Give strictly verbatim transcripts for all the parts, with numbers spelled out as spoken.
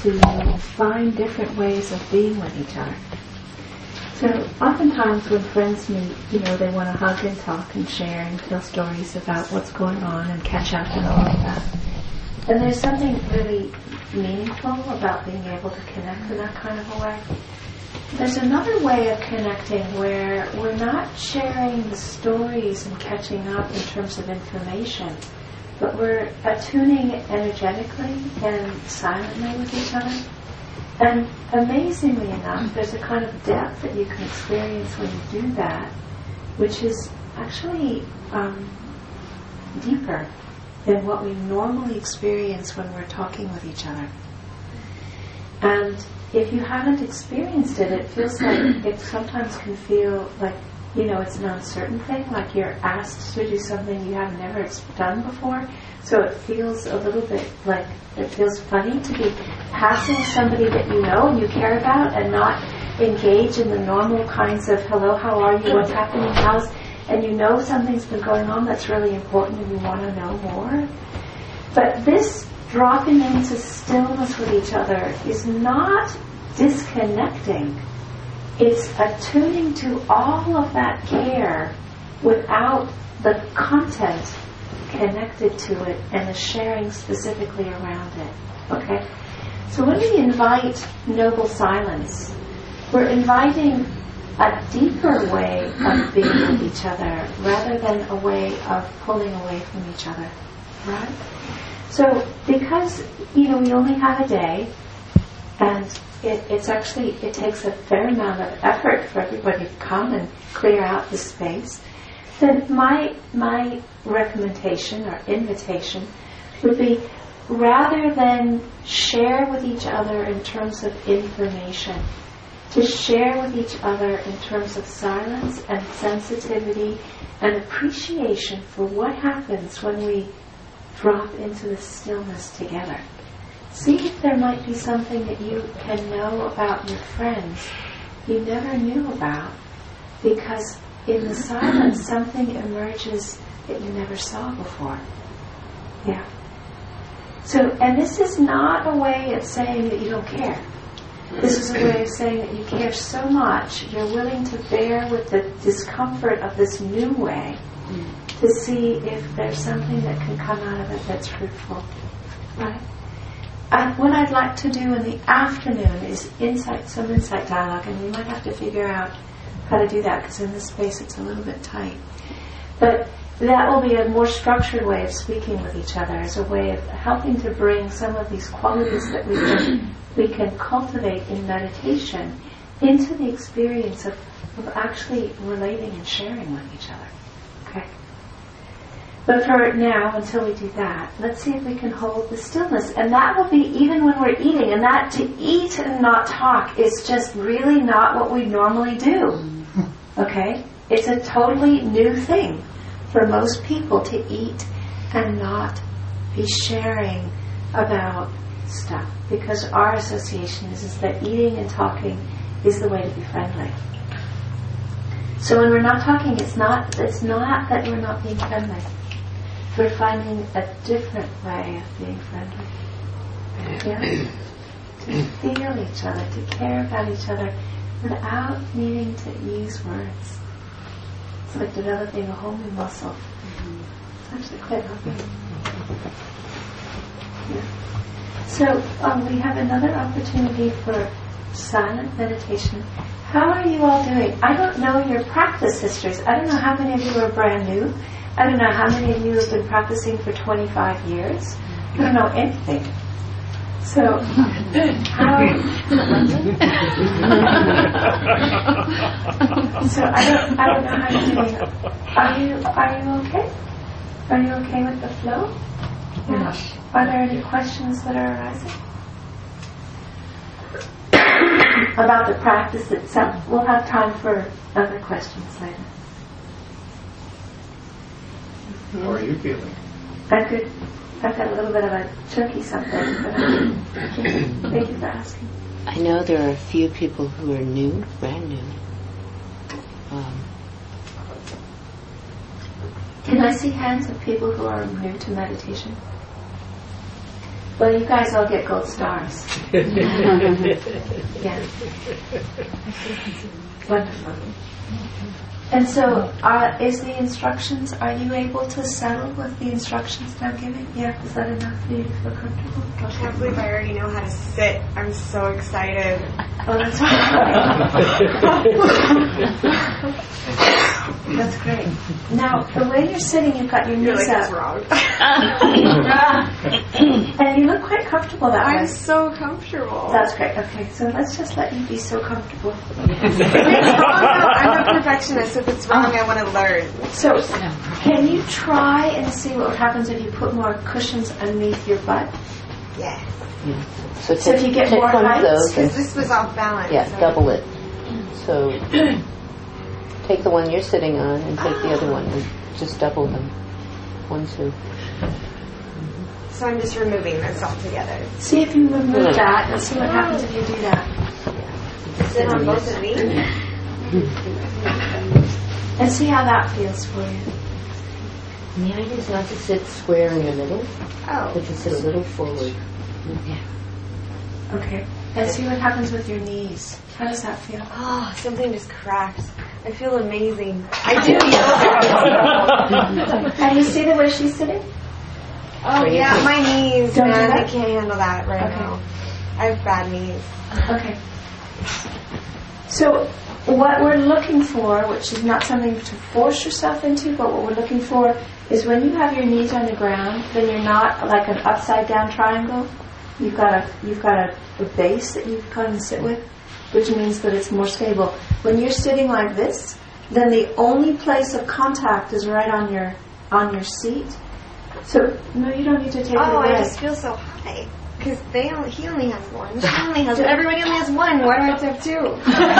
to find different ways of being with each other. So oftentimes when friends meet, you know, they want to hug and talk and share and tell stories about what's going on and catch up and all of that. And there's something really meaningful about being able to connect in that kind of a way. There's another way of connecting where we're not sharing the stories and catching up in terms of information, but we're attuning energetically and silently with each other. And amazingly enough, there's a kind of depth that you can experience when you do that, which is actually um, deeper than what we normally experience when we're talking with each other. And if you haven't experienced it, it feels like it sometimes can feel like, you know, it's an uncertain thing, like you're asked to do something you have never ex- done before. So it feels a little bit like, it feels funny to be passing somebody that you know and you care about and not engage in the normal kinds of, hello, how are you, what's happening, how's, and you know something's been going on that's really important and you want to know more. But this dropping into stillness with each other is not disconnecting. It's attuning to all of that care without the content connected to it and the sharing specifically around it. Okay? So when we invite noble silence, we're inviting a deeper way of being with each other rather than a way of pulling away from each other. Right? So because, you know, we only have a day, and it, it's actually, it takes a fair amount of effort for everybody to come and clear out the space, then my my recommendation or invitation would be, rather than share with each other in terms of information, to share with each other in terms of silence and sensitivity and appreciation for what happens when we drop into the stillness together. See if there might be something that you can know about your friends you never knew about, because in the silence something emerges that you never saw before. Yeah. So, and this is not a way of saying that you don't care. This is a way of saying that you care so much, you're willing to bear with the discomfort of this new way to see if there's something that can come out of it that's fruitful. Right? And what I'd like to do in the afternoon is insight, some insight dialogue, and we might have to figure out how to do that, because in this space it's a little bit tight. But that will be a more structured way of speaking with each other, as a way of helping to bring some of these qualities that we can, we can cultivate in meditation into the experience of, of actually relating and sharing with each other. Okay? But for now, until we do that, let's see if we can hold the stillness. And that will be even when we're eating. And that to eat and not talk is just really not what we normally do. Okay? It's a totally new thing for most people to eat and not be sharing about stuff. Because our association is, is that eating and talking is the way to be friendly. So when we're not talking, it's not, it's not that we're not being friendly. We're finding a different way of being friendly. Yeah? To feel each other, to care about each other without needing to use words. It's like developing a whole new muscle. Mm-hmm. It's actually quite helping. Yeah. So um, we have another opportunity for silent meditation. How are you all doing? I don't know your practice histories. I don't know how many of you are brand new. I don't know how many of you have been practicing for twenty-five years. I don't know anything. So, how? so I don't. I don't know how you're doing. Are you? Are you okay? Are you okay with the flow? Yeah. Are there any questions that are arising about the practice itself? We'll have time for other questions later. How are you feeling? I'm good. I've got a little bit of a jerky something, but I'm thank you for asking. I know there are a few people who are new, brand new. Um, Can I see hands of people who are new to meditation? Well, you guys all get gold stars. Yeah. Wonderful. And so, are, is the instructions, are you able to settle with the instructions that I'm giving? Yeah, is that enough for you to feel comfortable? I can't believe I already know how to sit. I'm so excited. Oh, that's That's great. Now, the way you're sitting, you've got your You're knees like, up. that's wrong. And you look quite comfortable that way. I'm so comfortable. That's great. Okay, so let's just let you be so comfortable. If it's wrong, I'm a perfectionist. If it's wrong, I want to learn. So, can you try and see what happens if you put more cushions underneath your butt? Yes. So, So take, if you get take more one height, of those. Because And, this was off balance. yeah, so- double it. So take the one you're sitting on and take the other one and just double them. One, two. So I'm just removing this altogether. See if you remove Yeah. that and see what happens if you do that. Sit on both of these. And see how that feels for you. And the idea is not to sit square in the middle, Oh. but to sit a little forward. Yeah. Okay. And see what happens with your knees. How does that feel? Oh, something just cracked. I feel amazing. I do. And you see the way she's sitting? Oh, yeah, my knees, Don't do man. that? I can't handle that right Okay. now. I have bad knees. Okay. So what we're looking for, which is not something to force yourself into, but what we're looking for is when you have your knees on the ground, then you're not like an upside down triangle. You've got a you've got a, a base that you come and sit with, which means that it's more stable. When you're sitting like this, then the only place of contact is right on your on your seat. So no, you don't need to take Oh, it away. I just feel so high. Because they only, he only has one. She only has one. Everybody only has one. Why do I have to have two?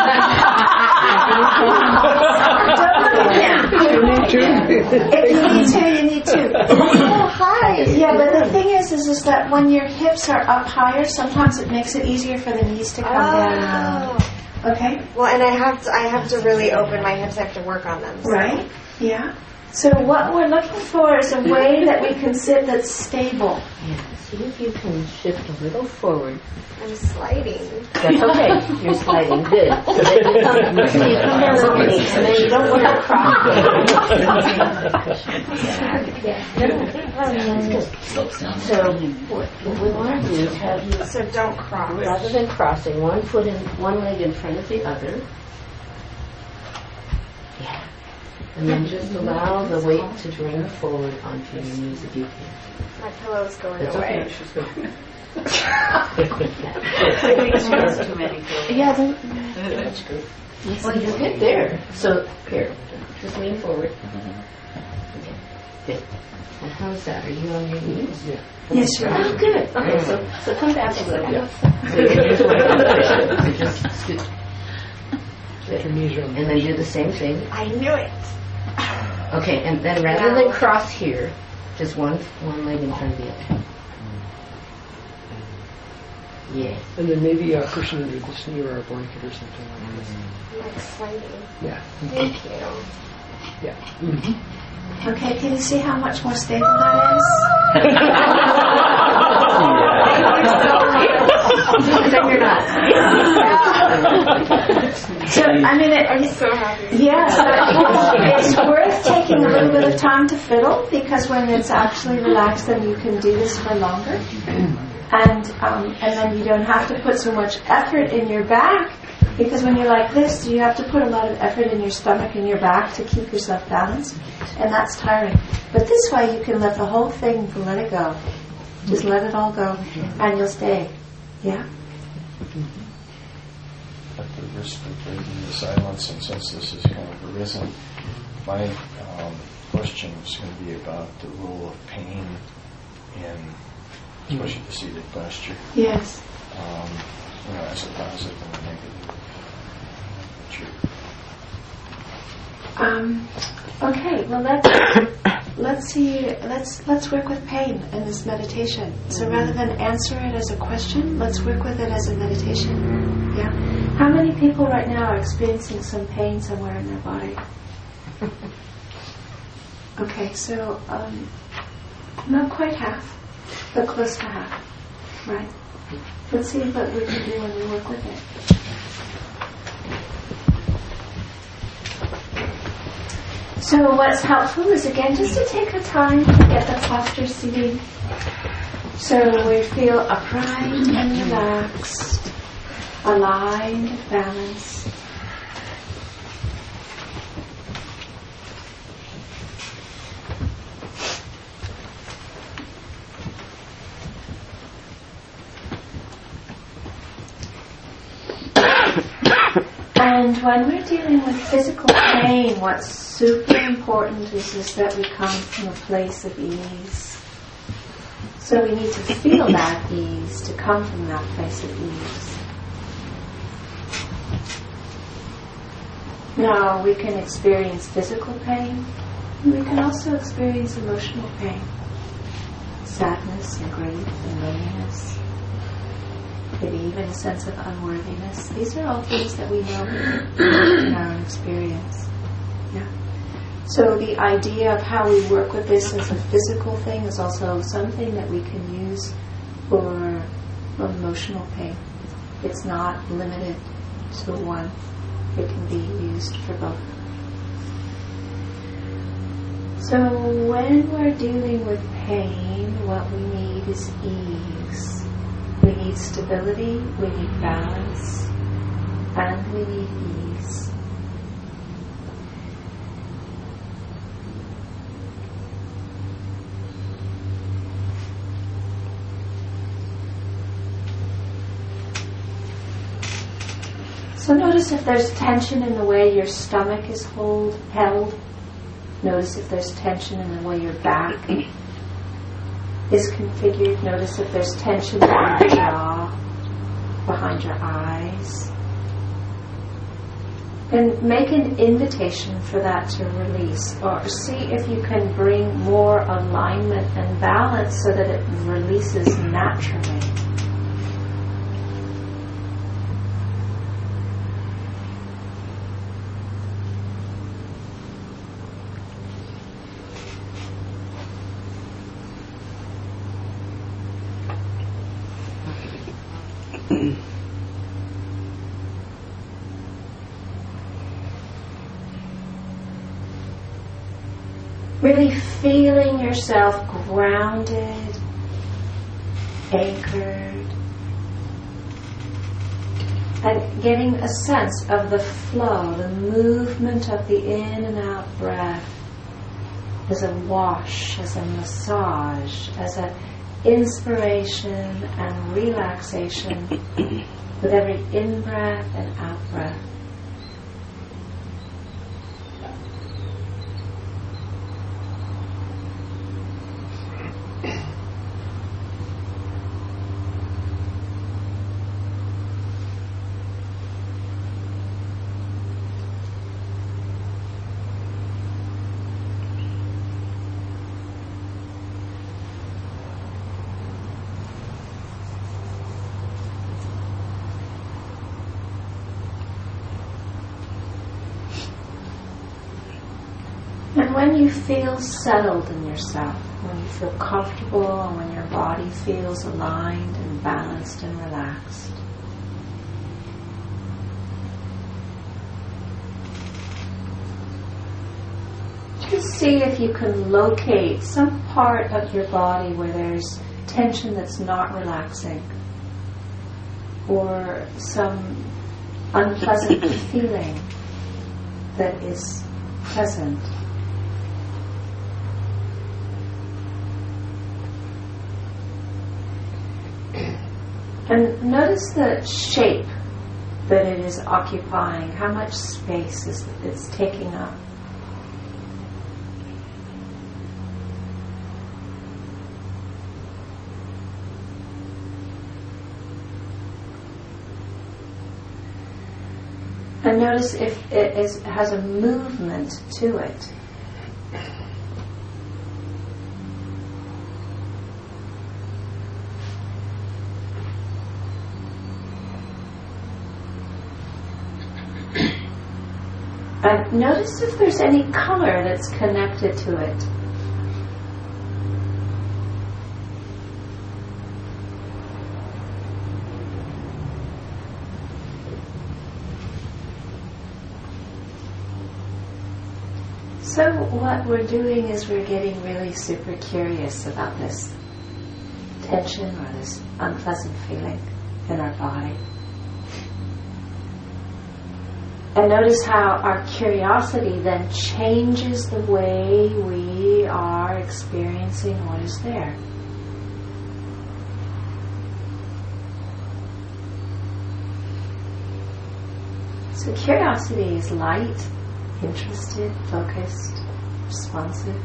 If you need two, you need two. Oh, hi. Yeah, but the thing is, is, is that when your hips are up higher, sometimes it makes it easier for the knees to come down. Oh. Okay? Well, and I have to, I have to really open my hips. I have to work on them. So. Right? Yeah. So what we're looking for is a way that we can sit that's stable. Yeah. See if you can shift a little forward. I'm sliding. That's okay. You're sliding. Good. So then you come, so you come down on your knees, and then you don't want to cross. So what what we want to do is have you, So don't cross. rather than crossing, one foot in, one leg in front of the other. Yeah. And then just allow the weight to drain forward onto your knees if you can. My pillow's going That's away. okay. She's good. Yeah, then, That's good. Well, you'll get there. So, here, just lean forward. Okay, good. And how's that? Are you on your knees? Yeah. Yes, you are. Oh, good. Okay, so, so come back a little. Yeah. Just scoot. Good. And then do the same thing. I knew it. Okay, and then rather than cross here, just one one leg in front of the other. Yeah. And then maybe a cushion under this knee or a blanket or something like this. I'm like sliding. Yeah. Thank you. Yeah. Mm-hmm. Okay, can you see how much more stable that is? Then you're not. So, I mean, it, I'm so happy. yeah, so it's worth taking a little bit of time to fiddle, because when it's actually relaxed, then you can do this for longer. And um, and then you don't have to put so much effort in your back, because when you're like this, you have to put a lot of effort in your stomach and your back to keep yourself balanced, and that's tiring. But this way you can let the whole thing, let it go. Just let it all go, and you'll stay. Yeah? At the risk of breaking the silence, and since this has kind of arisen, my um, question was going to be about the role of pain in, especially the seated posture, Yes. um, you know, as a positive and a negative. Sure. Um, okay, well let's let's see let's let's work with pain in this meditation. So rather than answer it as a question, let's work with it as a meditation. Yeah. How many people right now are experiencing some pain somewhere in their body? Okay, so um, not quite half, but close to half. Right? Let's see what we can do when we work with it. So what's helpful is, again, just to take a time to get the posture seating. So we feel upright and relaxed, aligned and balanced. And when we're dealing with physical pain, what's super important is, is that we come from a place of ease. So we need to feel that ease to come from that place of ease. Now, we can experience physical pain, and we can also experience emotional pain. Sadness and grief and loneliness. Maybe even a sense of unworthiness. These are all things that we know in our own experience. Yeah. So the idea of how we work with this as a physical thing is also something that we can use for emotional pain. It's not limited to one. It can be used for both. So when we're dealing with pain, what we need is ease. We need stability, we need balance, and we need ease. So notice if there's tension in the way your stomach is hold, held. Notice if there's tension in the way your back is configured. Notice if there's tension behind your jaw, behind your eyes. And make an invitation for that to release, or see if you can bring more alignment and balance so that it releases naturally. Really feeling yourself grounded, anchored, and getting a sense of the flow, the movement of the in and out breath as a wash, as a massage, as an inspiration and relaxation with every in-breath and out-breath. And when you feel settled in yourself, when you feel comfortable, and when your body feels aligned and balanced and relaxed, just see if you can locate some part of your body where there's tension that's not relaxing, or some unpleasant feeling that is present. And notice the shape that it is occupying, how much space is it's taking up. And notice if it is, has a movement to it. And notice if there's any color that's connected to it. So what we're doing is we're getting really super curious about this tension or this unpleasant feeling in our body. And notice how our curiosity then changes the way we are experiencing what is there. So curiosity is light, interested, focused, responsive.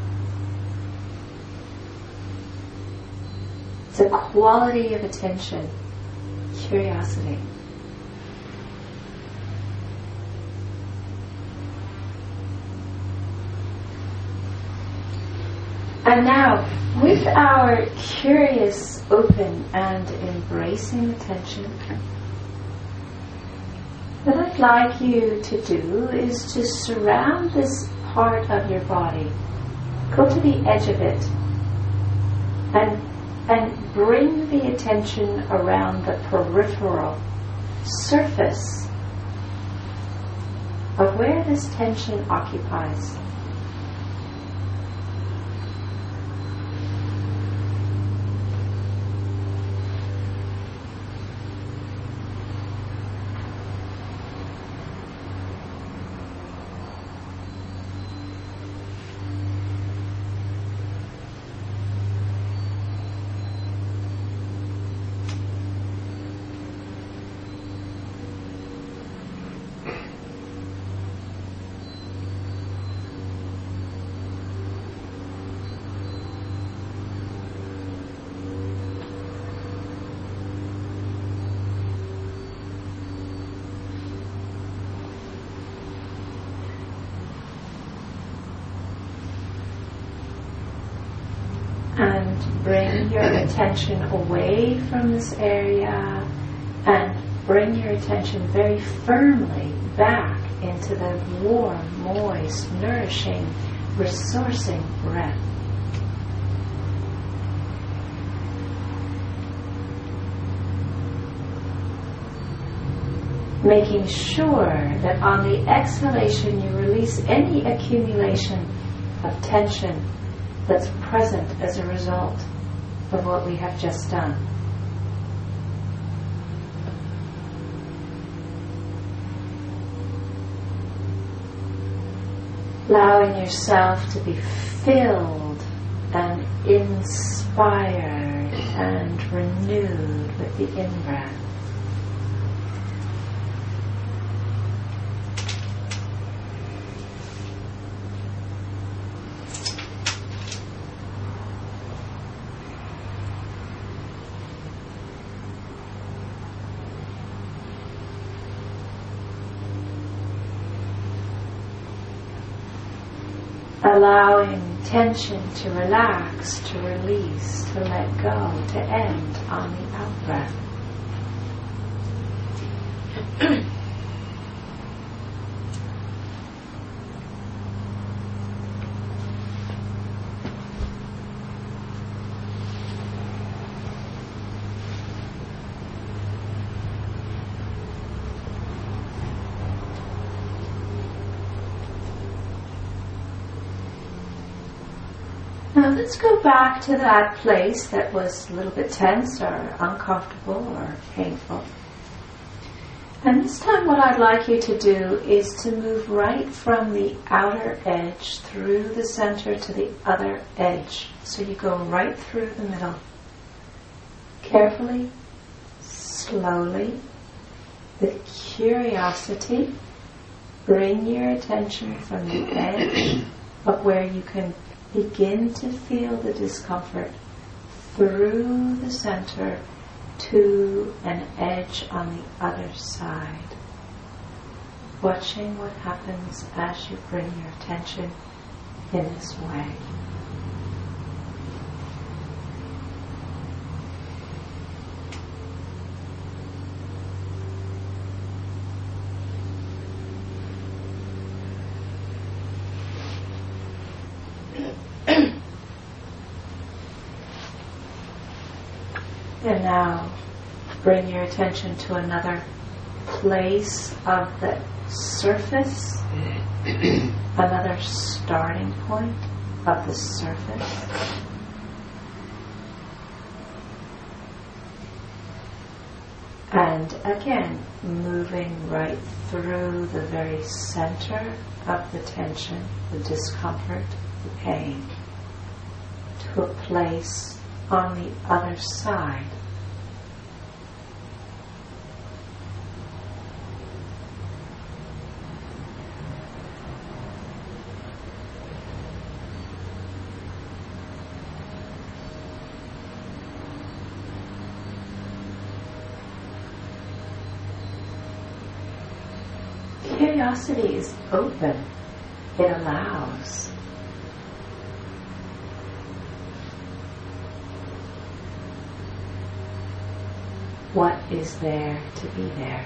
It's a quality of attention, curiosity. And now, with our curious, open, and embracing attention, what I'd like you to do is to surround this part of your body. Go to the edge of it and, and bring the attention around the peripheral surface of where this tension occupies. And bring your attention away from this area and bring your attention very firmly back into the warm, moist, nourishing, resourcing breath. Making sure that on the exhalation you release any accumulation of tension that's present as a result of what we have just done. Allowing yourself to be filled and inspired and renewed with the in-breath. Allowing tension to relax, to release, to let go, to end on the out-breath. Now let's go back to that place that was a little bit tense or uncomfortable or painful. And this time what I'd like you to do is to move right from the outer edge through the center to the other edge. So you go right through the middle. Carefully, slowly, with curiosity, bring your attention from the edge of where you can begin to feel the discomfort through the center to an edge on the other side. Watching what happens as you bring your attention in this way. And now bring your attention to another place of the surface, another starting point of the surface. And again, moving right through the very center of the tension, the discomfort, the pain, to a place on the other side. Curiosity is open. It allows. What is there to be there?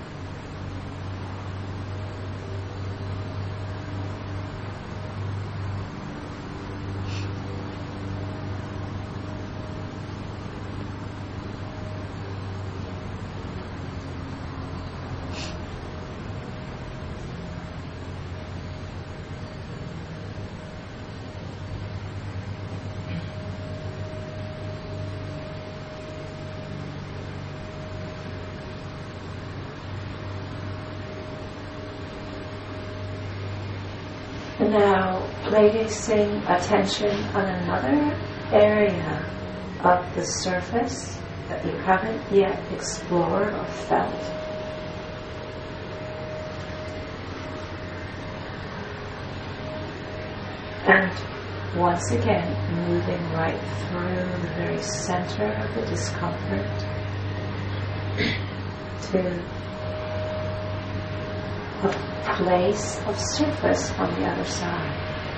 Now, placing attention on another area of the surface that you haven't yet explored or felt. And once again, moving right through the very center of the discomfort to a place of surface on the other side.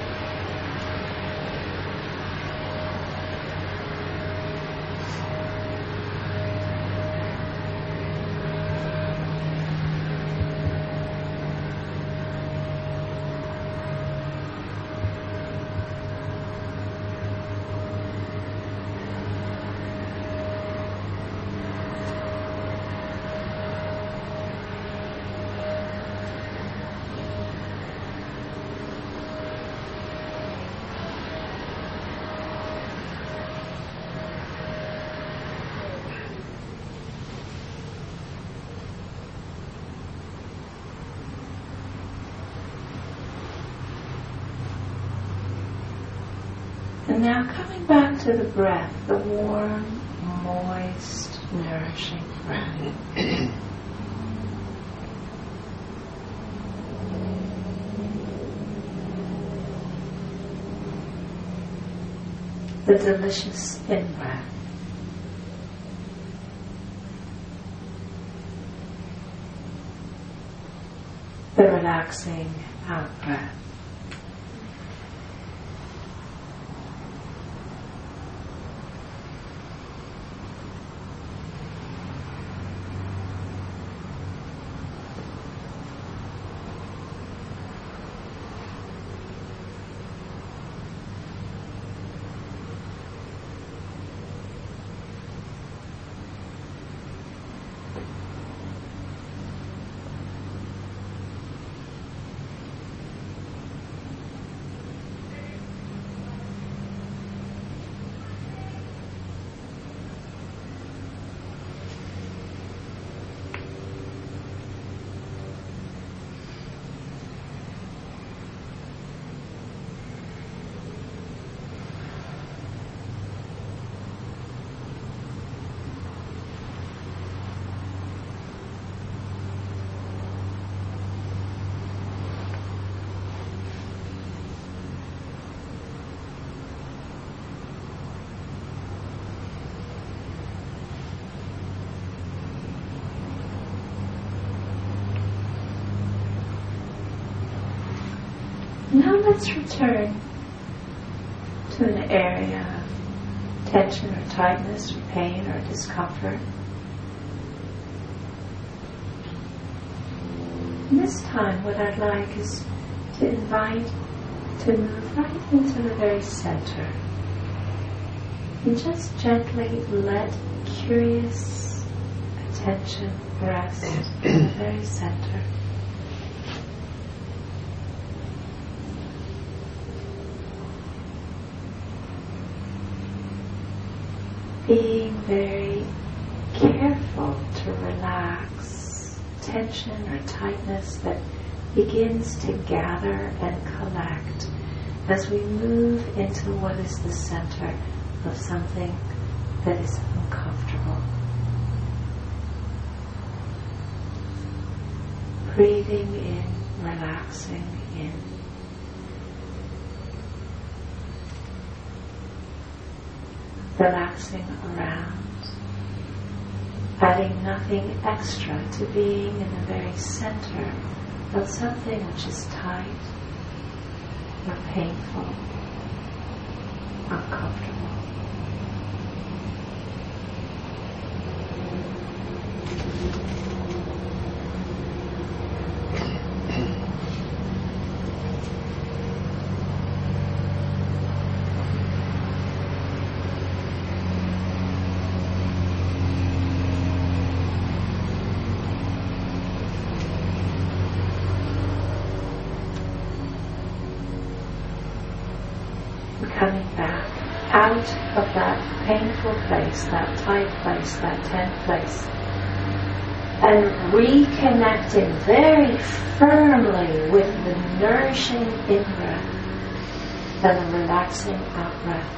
And now coming back to the breath, the warm, moist, nourishing breath. The delicious in-breath. The relaxing out-breath. Now let's return to an area of tension or tightness or pain or discomfort. And this time what I'd like is to invite to move right into the very center and just gently let curious attention rest in the very center. Being very careful to relax tension or tightness that begins to gather and collect as we move into what is the center of something that is uncomfortable. Breathing in, relaxing in. Relaxing around. Adding nothing extra to being in the very center of something which is tight or painful, uncomfortable. Coming back out of that painful place, that tight place, that tense place, and reconnecting very firmly with the nourishing in-breath and the relaxing out-breath.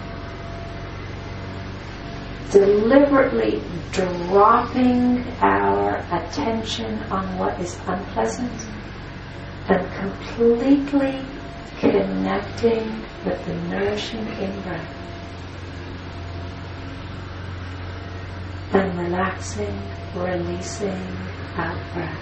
Deliberately dropping our attention on what is unpleasant and completely connecting with the nourishing in-breath and relaxing, releasing out-breath.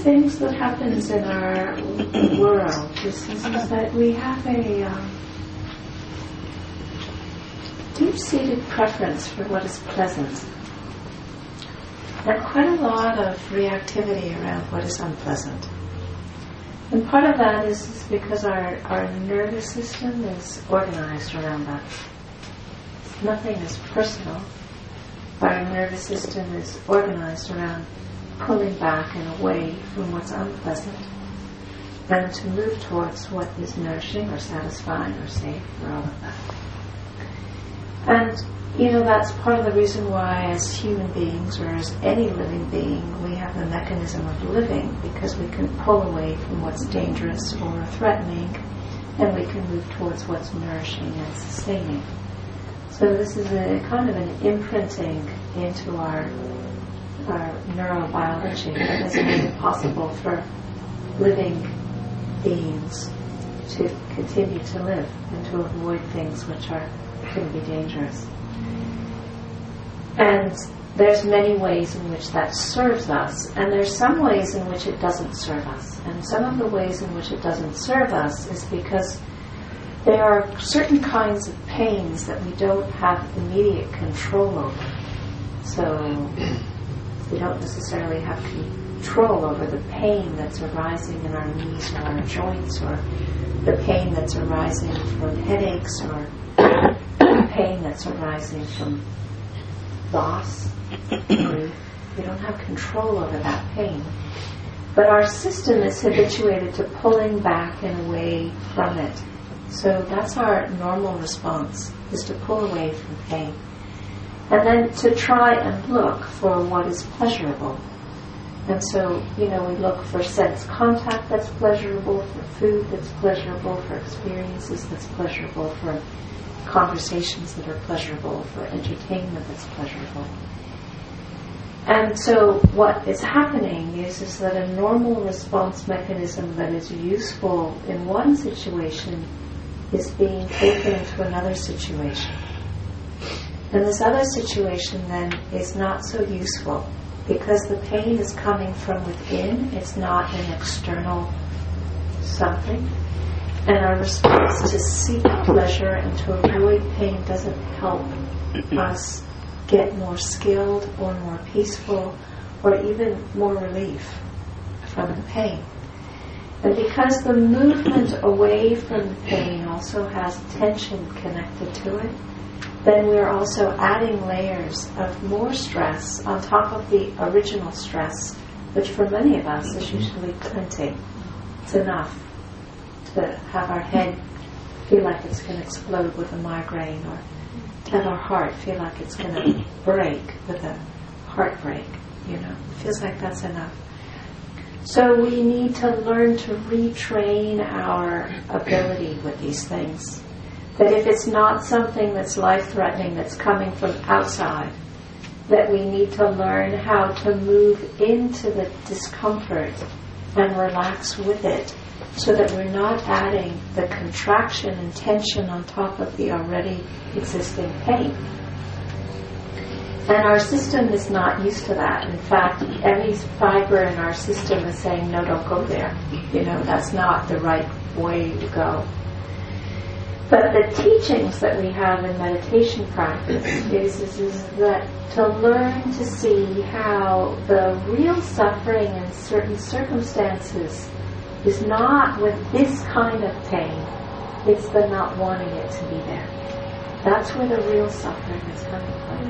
things that happens in our world is, is that we have a um, deep-seated preference for what is pleasant, and quite a lot of reactivity around what is unpleasant. And part of that is, is because our, our nervous system is organized around that. Nothing is personal. Our nervous system is organized around pulling back and away from what's unpleasant and to move towards what is nourishing or satisfying or safe or all of that. And, you know, that's part of the reason why as human beings or as any living being we have the mechanism of living, because we can pull away from what's dangerous or threatening and we can move towards what's nourishing and sustaining. So this is a kind of an imprinting into our our neurobiology that has made it possible for living beings to continue to live and to avoid things which are can be dangerous. And there's many ways in which that serves us, and there's some ways in which it doesn't serve us. And some of the ways in which it doesn't serve us is because there are certain kinds of pains that we don't have immediate control over. So we don't necessarily have control over the pain that's arising in our knees or our joints, or the pain that's arising from headaches, or the pain that's arising from loss, grief. We don't have control over that pain. But our system is habituated to pulling back and away from it. So that's our normal response, is to pull away from pain. And then to try and look for what is pleasurable. And so, you know, we look for sense contact that's pleasurable, for food that's pleasurable, for experiences that's pleasurable, for conversations that are pleasurable, for entertainment that's pleasurable. And so what is happening is, is that a normal response mechanism that is useful in one situation is being taken into another situation. And this other situation then is not so useful because the pain is coming from within, it's not an external something. And our response to seek pleasure and to avoid pain doesn't help us get more skilled or more peaceful or even more relief from the pain. And because the movement away from the pain also has tension connected to it, then we're also adding layers of more stress on top of the original stress, which for many of us is usually plenty. It's enough to have our head feel like it's going to explode with a migraine, or to have our heart feel like it's going to break with a heartbreak. You know, it feels like that's enough. So we need to learn to retrain our ability with these things. That if it's not something that's life-threatening, that's coming from outside, that we need to learn how to move into the discomfort and relax with it, so that we're not adding the contraction and tension on top of the already existing pain. And our system is not used to that. In fact, every fiber in our system is saying, no, don't go there. You know, that's not the right way to go. But the teachings that we have in meditation practice is, is, is that to learn to see how the real suffering in certain circumstances is not with this kind of pain, it's the not wanting it to be there. That's where the real suffering is coming from.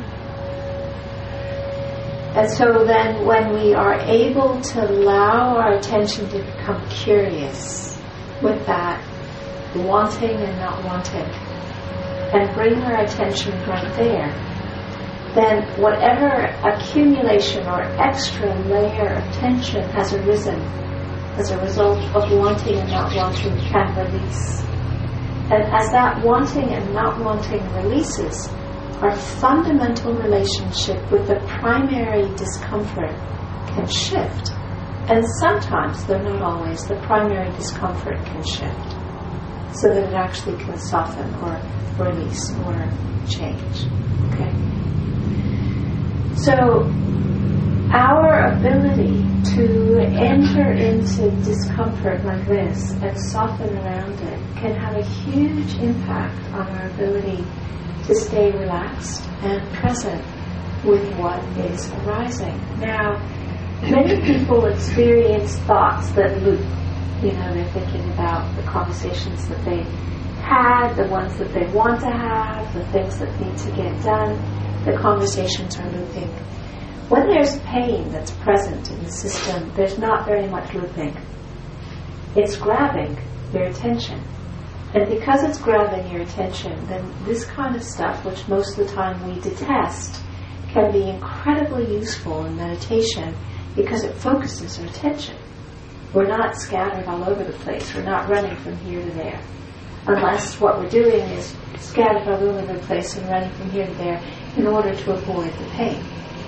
And so then when we are able to allow our attention to become curious with that wanting and not wanting, and bring our attention right there, then whatever accumulation or extra layer of tension has arisen as a result of wanting and not wanting can release. And as that wanting and not wanting releases, our fundamental relationship with the primary discomfort can shift. And sometimes, though not always, the primary discomfort can shift, so that it actually can soften or release or change. Okay? So our ability to enter into discomfort like this and soften around it can have a huge impact on our ability to stay relaxed and present with what is arising. Now, many people experience thoughts that loop. You know, they're thinking about the conversations that they had, the ones that they want to have, the things that need to get done. The conversations are looping. When there's pain that's present in the system, there's not very much looping. It's grabbing your attention. And because it's grabbing your attention, then this kind of stuff, which most of the time we detest, can be incredibly useful in meditation because it focuses our attention. We're not scattered all over the place. We're not running from here to there. Unless what we're doing is scattered all over the place and running from here to there in order to avoid the pain.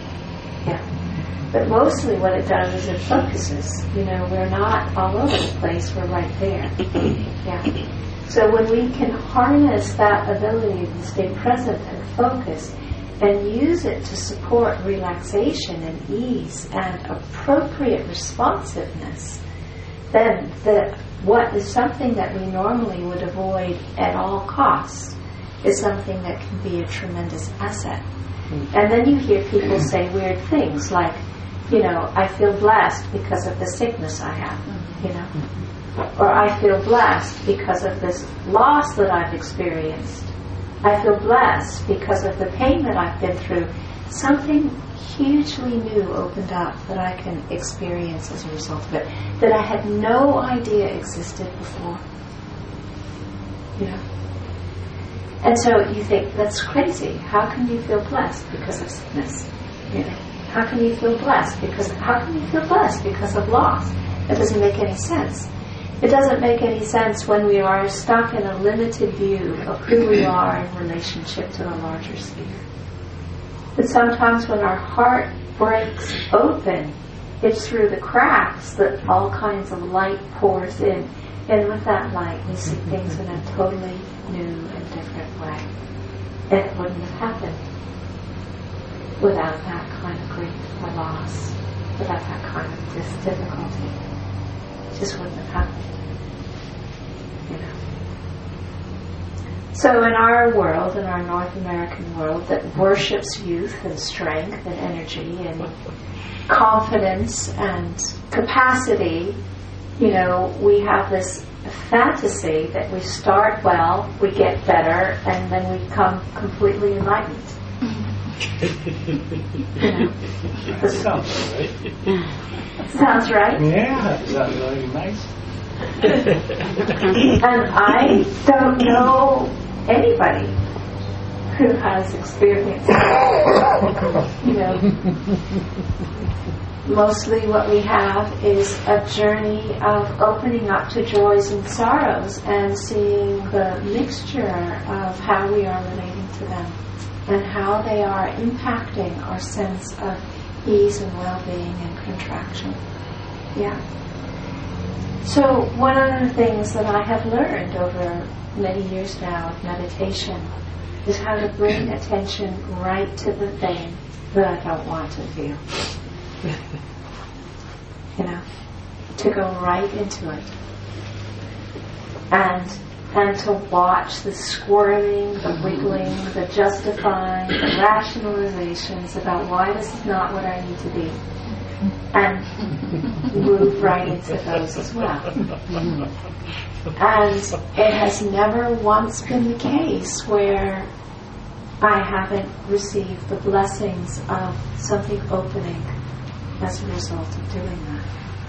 Yeah. But mostly what it does is it focuses. You know, we're not all over the place. We're right there. Yeah. So when we can harness that ability to stay present and focused and use it to support relaxation and ease and appropriate responsiveness, then the, what is something that we normally would avoid at all costs is something that can be a tremendous asset. Mm-hmm. And then you hear people say weird things like, you know, I feel blessed because of the sickness I have, mm-hmm. you know, mm-hmm. or I feel blessed because of this loss that I've experienced. I feel blessed because of the pain that I've been through. Something hugely new opened up that I can experience as a result of it, that I had no idea existed before. You know? And so you think, that's crazy. How can you feel blessed because of sickness? You know? How can you feel blessed because how can you feel blessed because of loss? That doesn't make any sense. It doesn't make any sense when we are stuck in a limited view of who we are in relationship to the larger sphere. But sometimes when our heart breaks open, it's through the cracks that all kinds of light pours in. And with that light, we see things in a totally new and different way. And it wouldn't have happened without that kind of grief or loss, without that kind of this difficulty. It just wouldn't have happened. You know. So in our world, in our North American world that worships youth and strength and energy and confidence and capacity, you know, we have this fantasy that we start well, we get better, and then we become completely enlightened. You know, that sounds right. Sounds right? Yeah, sounds really nice. And I don't know anybody who has experienced that. You know, mostly what we have is a journey of opening up to joys and sorrows and seeing the mixture of how we are relating to them and how they are impacting our sense of ease and well-being and contraction. Yeah. So one of the things that I have learned over many years now of meditation is how to bring attention right to the thing that I don't want to feel. You know, to go right into it. And and to watch the squirming, the wiggling, the justifying, the rationalizations about why this is not what I need to be. And move right into those as well. And it has never once been the case where I haven't received the blessings of something opening as a result of doing that.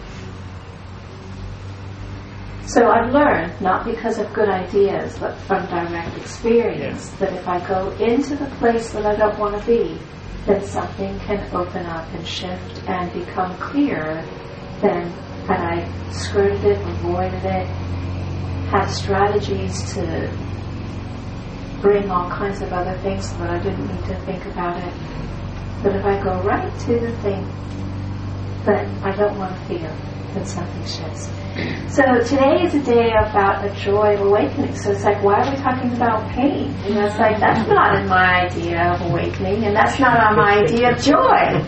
So I've learned, not because of good ideas, but from direct experience, that if I go into the place that I don't want to be, then something can open up and shift and become clearer than had I skirted it, avoided it, had strategies to bring all kinds of other things so that I didn't need to think about it. But if I go right to the thing that I don't want to feel, then something shifts. So today is a day about the joy of awakening. So it's like, why are we talking about pain? You know, it's like, that's not in my idea of awakening, and that's not on my idea of joy.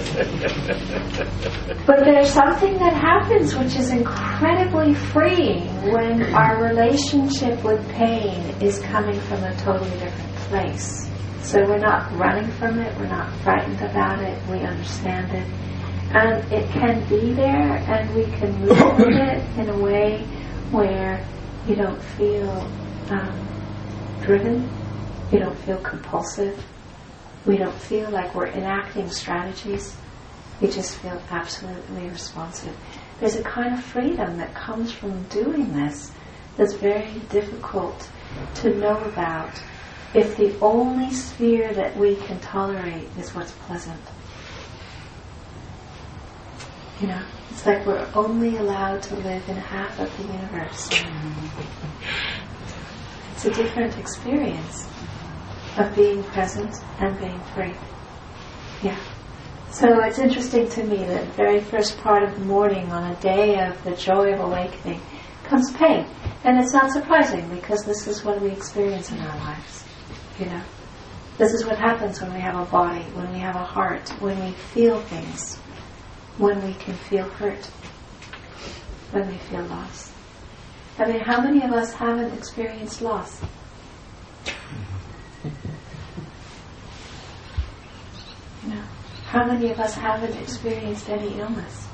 But there's something that happens which is incredibly freeing when our relationship with pain is coming from a totally different place. So we're not running from it, we're not frightened about it, we understand it. And it can be there, and we can move with it in a way where you don't feel um, driven, you don't feel compulsive, we don't feel like we're enacting strategies, we just feel absolutely responsive. There's a kind of freedom that comes from doing this that's very difficult to know about if the only sphere that we can tolerate is what's pleasant. You know, it's like we're only allowed to live in half of the universe. It's a different experience of being present and being free. Yeah. So it's interesting to me that the very first part of the morning on a day of the joy of awakening comes pain. And it's not surprising because this is what we experience in our lives. You know, this is what happens when we have a body, when we have a heart, when we feel things. When we can feel hurt, when we feel loss. I mean, how many of us haven't experienced loss? You know, how many of us haven't experienced any illness?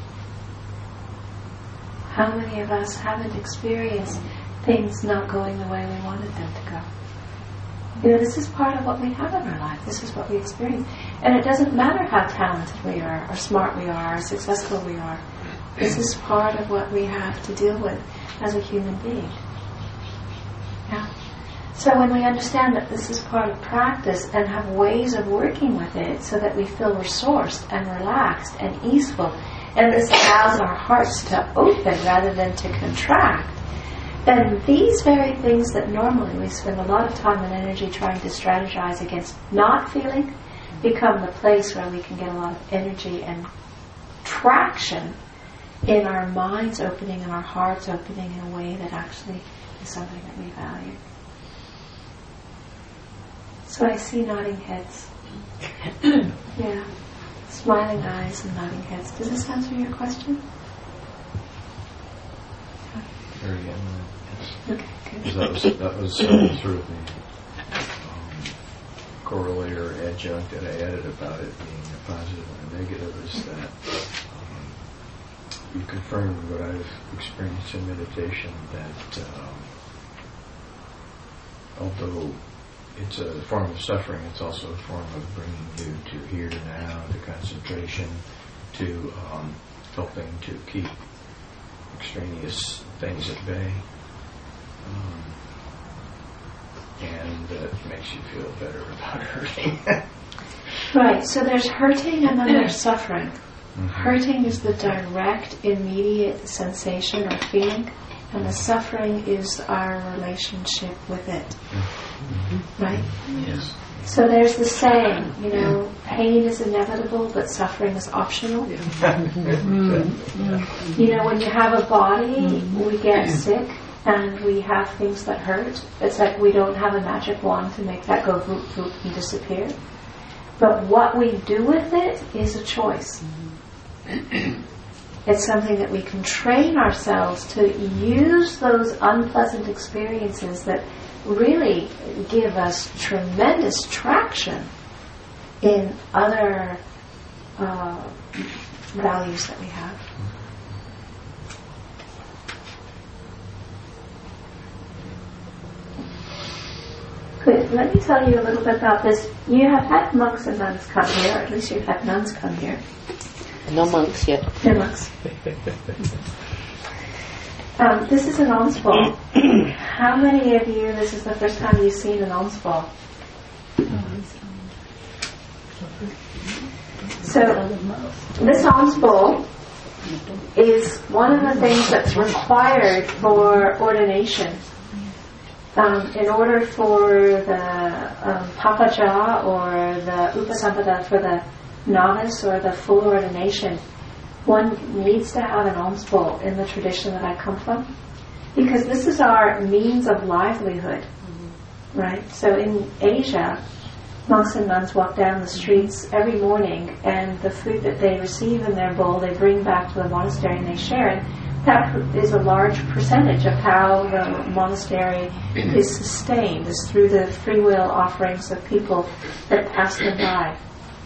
How many of us haven't experienced things not going the way we wanted them to go? You know, this is part of what we have in our life. This is what we experience. And it doesn't matter how talented we are, or smart we are, or successful we are. This is part of what we have to deal with as a human being. Yeah. So when we understand that this is part of practice and have ways of working with it so that we feel resourced and relaxed and easeful, and this allows our hearts to open rather than to contract, then these very things that normally we spend a lot of time and energy trying to strategize against not feeling become the place where we can get a lot of energy and traction in our minds opening and our hearts opening in a way that actually is something that we value. So I see nodding heads. Yeah. Smiling eyes and nodding heads. Does this answer your question? Very good. Okay, good. That was, that was uh, sort of the um, corollary or adjunct that I added about it being a positive and a negative is that um, you confirmed what I've experienced in meditation, that um, although it's a form of suffering, it's also a form of bringing you to here to now, to concentration, to um, helping to keep extraneous things at bay. Um, and that uh, makes you feel better about hurting. Right, so there's hurting and then there's suffering. Mm-hmm. Hurting is the direct, immediate sensation or feeling, and the suffering is our relationship with it. Mm-hmm. Right? Yes. So there's the saying, you know, pain is inevitable, but suffering is optional. Yeah. Mm-hmm. You know, when you have a body, we get sick and we have things that hurt. It's like we don't have a magic wand to make that go voop, voop and disappear. But what we do with it is a choice. It's something that we can train ourselves to use those unpleasant experiences that really give us tremendous traction in other uh, values that we have. Good. Let me tell you a little bit about this. You have had monks and nuns come here, or at least you've had nuns come here. No monks yet. No monks. Um, this is an alms ball. How many of you, this is the first time you've seen an alms ball? So, this alms bowl is one of the things that's required for ordination. Um, in order for the um, papaja or the upasampada for the novice or the full ordination, one needs to have an alms bowl in the tradition that I come from, because this is our means of livelihood, mm-hmm. right? So in Asia, monks and nuns walk down the streets every morning, and the food that they receive in their bowl they bring back to the monastery and they share it. That is a large percentage of how the monastery is sustained, is through the free will offerings of people that pass them by.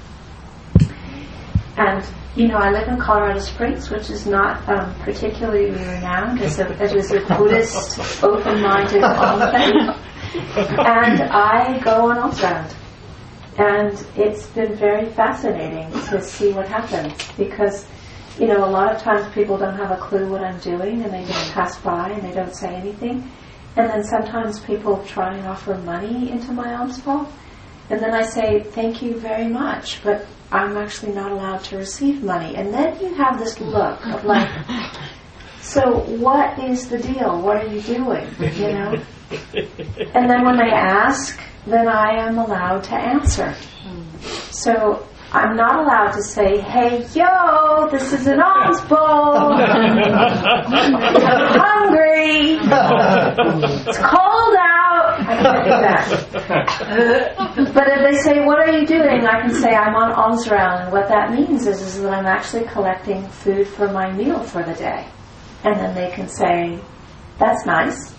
And, you know, I live in Colorado Springs, which is not um, particularly renowned as a, as a Buddhist, open-minded alms faith. And I go on alms round. And it's been very fascinating to see what happens, because you know, a lot of times people don't have a clue what I'm doing and they just pass by and they don't say anything. And then sometimes people try and offer money into my alms bowl. And then I say, thank you very much, but I'm actually not allowed to receive money. And then you have this look of like, so what is the deal? What are you doing? You know? And then when they ask, then I am allowed to answer. So I'm not allowed to say, hey, yo, this is an alms bowl. I'm hungry. It's cold out. I can't do that. But if they say, what are you doing? I can say, I'm on alms round. And what that means is, is that I'm actually collecting food for my meal for the day. And then they can say, that's nice.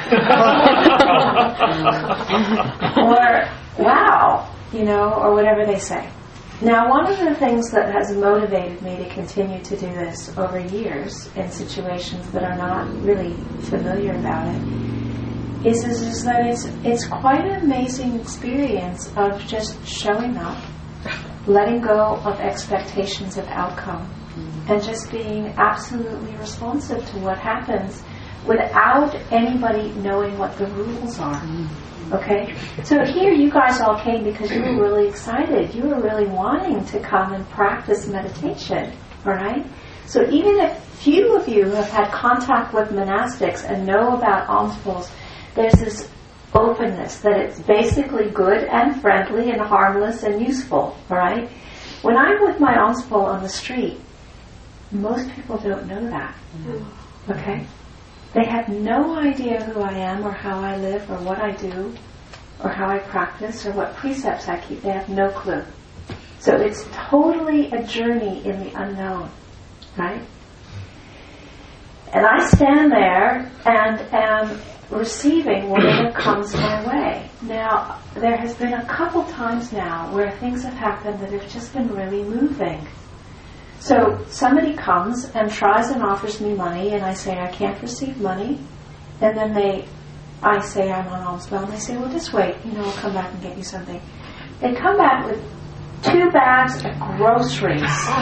Or, wow, you know, or whatever they say. Now, one of the things that has motivated me to continue to do this over years in situations that are not really familiar about it is, is, is that it's, it's quite an amazing experience of just showing up, letting go of expectations of outcome, and just being absolutely responsive to what happens without anybody knowing what the rules are. Okay? So here you guys all came because you were really excited. You were really wanting to come and practice meditation. Alright? So even if few of you have had contact with monastics and know about alms bowls, there's this openness that it's basically good and friendly and harmless and useful. Alright? When I'm with my alms bowl on the street, most people don't know that. Okay? They have no idea who I am or how I live or what I do or how I practice or what precepts I keep. They have no clue. So it's totally a journey in the unknown, right? And I stand there and am receiving whatever comes my way. Now, there has been a couple times now where things have happened that have just been really moving. So somebody comes and tries and offers me money, and I say I can't receive money, and then they, I say I'm on alms bowl, and they say, well, just wait, you know, I'll come back and get you something. They come back with two bags of groceries.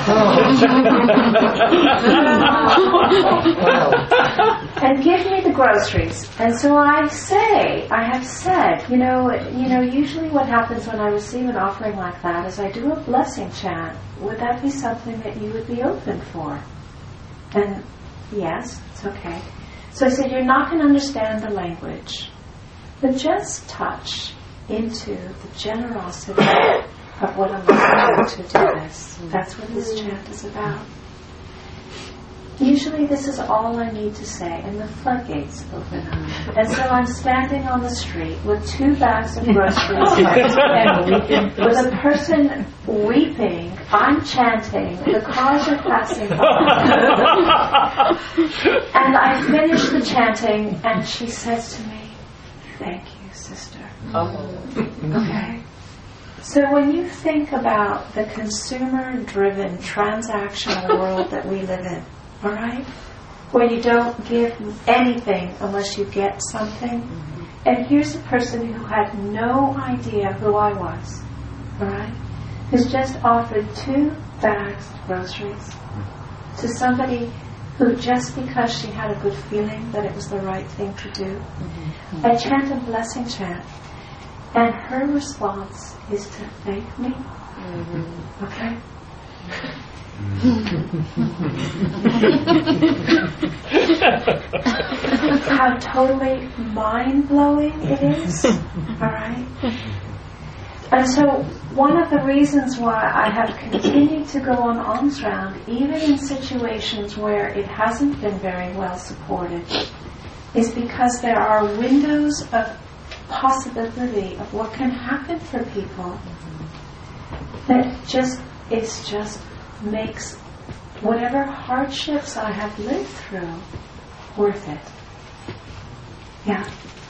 And give me the groceries. And so I say, I have said, you know, you know, usually what happens when I receive an offering like that is I do a blessing chant. Would that be something that you would be open for? And yes, it's okay. So I said, you're not going to understand the language, but just touch into the generosity of what I'm allowed to do this. That's what this chant is about. Usually this is all I need to say, and the floodgates open up. And so I'm standing on the street with two bags of groceries and with a person weeping. I'm chanting. The cars are passing by. And I finish the chanting, and she says to me, thank you, sister. Okay? So when you think about the consumer-driven, transactional world that we live in, all right, where you don't give anything unless you get something, mm-hmm. and here's a person who had no idea who I was, all right, who's just offered two bags of groceries to somebody who, just because she had a good feeling that it was the right thing to do, mm-hmm. I chant a blessing chant. And her response is to thank me. Mm-hmm. Okay? How totally mind-blowing it is. Alright? And so one of the reasons why I have continued to go on alms round, even in situations where it hasn't been very well supported, is because there are windows of possibility of what can happen for people that just is just makes whatever hardships I have lived through worth it. Yeah.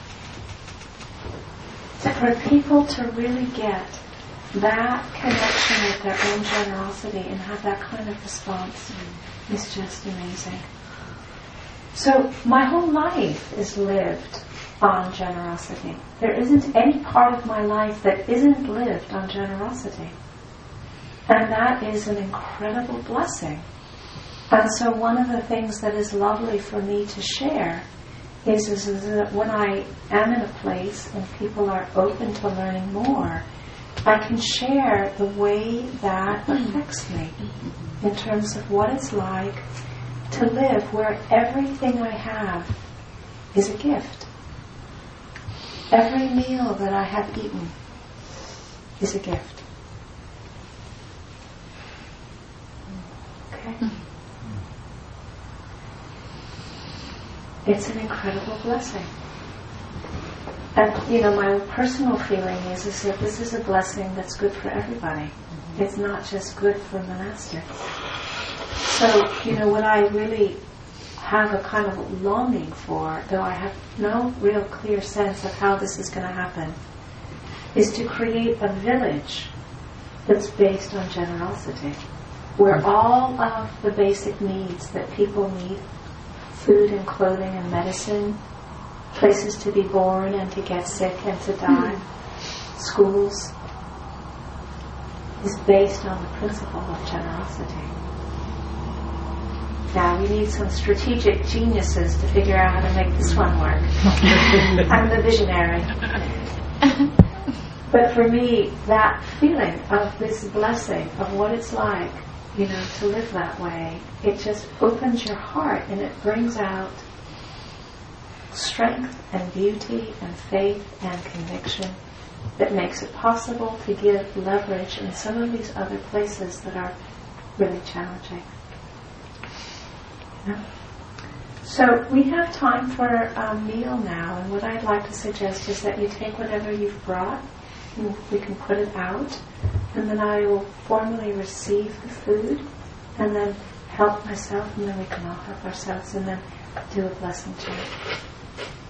So for people to really get that connection with their own generosity and have that kind of response is just amazing. So my whole life is lived on generosity. There isn't any part of my life that isn't lived on generosity. And that is an incredible blessing. And so one of the things that is lovely for me to share is, is, is that when I am in a place and people are open to learning more, I can share the way that affects me in terms of what it's like to live where everything I have is a gift. Every meal that I have eaten is a gift. Okay? It's an incredible blessing. And, you know, my personal feeling is, is that this is a blessing that's good for everybody. It's not just good for monastics. So, you know, what I really have a kind of longing for, though I have no real clear sense of how this is going to happen, is to create a village that's based on generosity, where all of the basic needs that people need, food and clothing and medicine, places to be born and to get sick and to die, schools, is based on the principle of generosity. Now, we need some strategic geniuses to figure out how to make this one work. I'm the visionary. But for me, that feeling of this blessing, of what it's like, you know, to live that way, it just opens your heart and it brings out strength and beauty and faith and conviction that makes it possible to give leverage in some of these other places that are really challenging. You know? So we have time for a meal now, and what I'd like to suggest is that you take whatever you've brought, and we can put it out, and then I will formally receive the food, and then help myself, and then we can all help ourselves, and then do a blessing chant.